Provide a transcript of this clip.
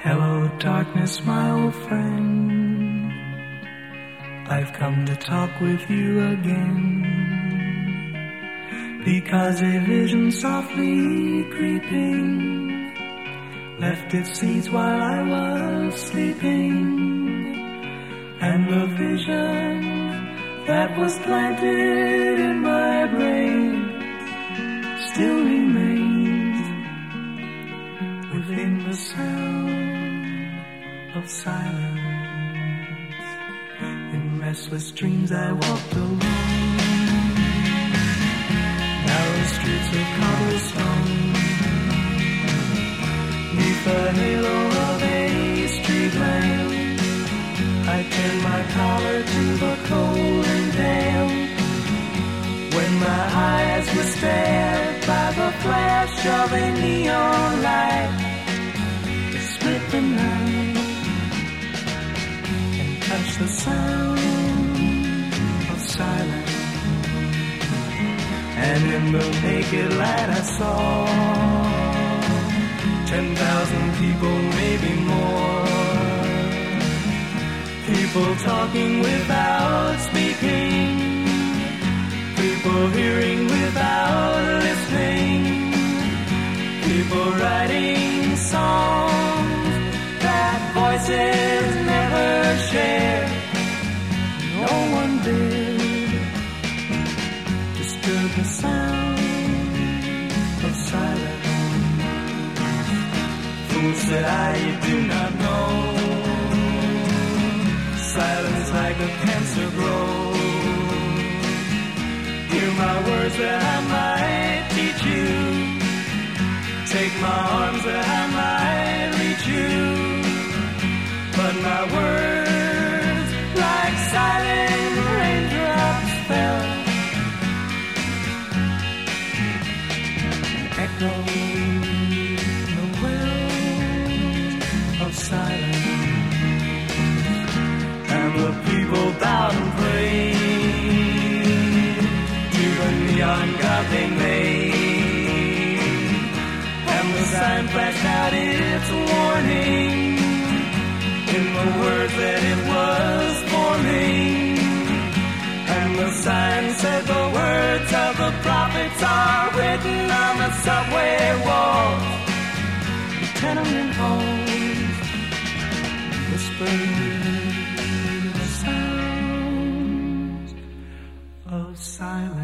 Hello, darkness, my old friend. I've come to talk with you again, because a vision softly creeping left its seeds while I was sleeping, and the vision that was planted in my brain still remains within the sound of silence. In restless dreams I walked alone, narrow streets of cobblestone, neath the halo of a street lamp. I turned my collar to the cold and damp, when my eyes were stared by the flash of a neon light that split the night and touched the sound of silence. And in the naked light I saw 10,000 people, maybe more, people talking without speaking, people hearing without listening, people writing songs that voices never share. No one did disturb the sound of silence. Fool, said I, you do not know, silence like a cancer grows. Hear my words that I might teach you, take my arms that I might reach you, but my words like silent raindrops fell, echoing the well of silence. And the people bowed and prayed to the neon god they made, and the sign flashed out its warning in the words that it was forming. And the sign said the words of the prophets are written on the subway walls, the tenement halls, whispering of silence.